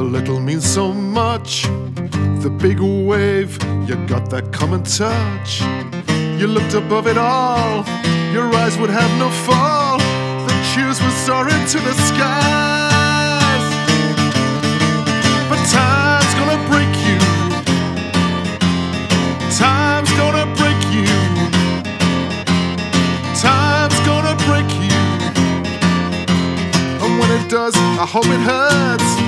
little means so much. The big wave, you got that common touch. You looked above it all, your eyes would have no fall. The cheers would soar into the skies. But time's gonna break you. Time's gonna break you. Time's gonna break you. And when it does, I hope it hurts.